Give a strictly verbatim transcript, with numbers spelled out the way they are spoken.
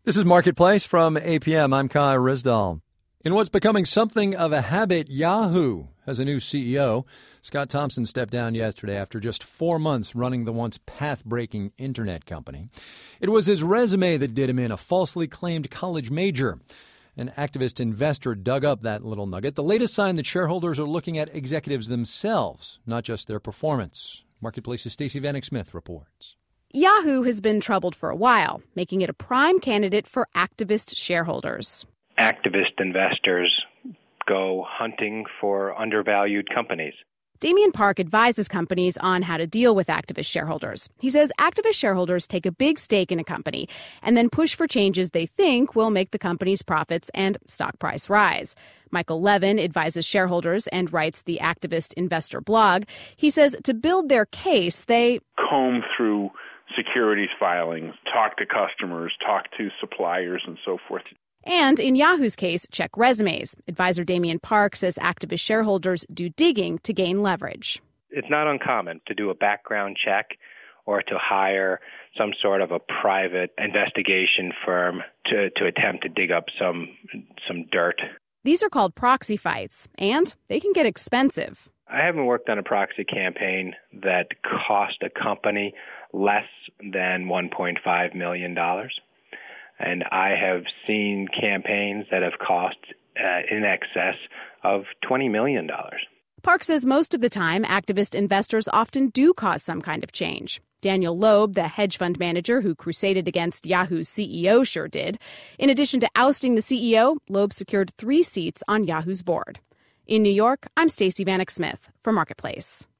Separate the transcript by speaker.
Speaker 1: This is Marketplace from A P M. I'm Kai Risdall. In what's becoming something of a habit, Yahoo has a new C E O. Scott Thompson stepped down yesterday after just four months running the once path-breaking internet company. It was his resume that did him in, a falsely claimed college major. An activist investor dug up that little nugget. The latest sign that shareholders are looking at executives themselves, not just their performance. Marketplace's Stacey Vanek Smith reports.
Speaker 2: Yahoo has been troubled for a while, making it a prime candidate for activist shareholders.
Speaker 3: Activist investors go hunting for undervalued companies.
Speaker 2: Damian Park advises companies on how to deal with activist shareholders. He says activist shareholders take a big stake in a company and then push for changes they think will make the company's profits and stock price rise. Michael Levin advises shareholders and writes the Activist Investor blog. He says to build their case, they
Speaker 4: comb through securities filings, talk to customers, talk to suppliers, and so forth.
Speaker 2: And in Yahoo's case, check resumes. Advisor Damian Park says activist shareholders do digging to gain leverage.
Speaker 3: It's not uncommon to do a background check or to hire some sort of a private investigation firm to, to attempt to dig up some some dirt.
Speaker 2: These are called proxy fights, and they can get expensive.
Speaker 3: I haven't worked on a proxy campaign that cost a company less than one point five million dollars. And I have seen campaigns that have cost uh, in excess of twenty million dollars.
Speaker 2: Park says most of the time, activist investors often do cause some kind of change. Daniel Loeb, the hedge fund manager who crusaded against Yahoo's C E O, sure did. In addition to ousting the C E O, Loeb secured three seats on Yahoo's board. In New York, I'm Stacey Vanek Smith for Marketplace.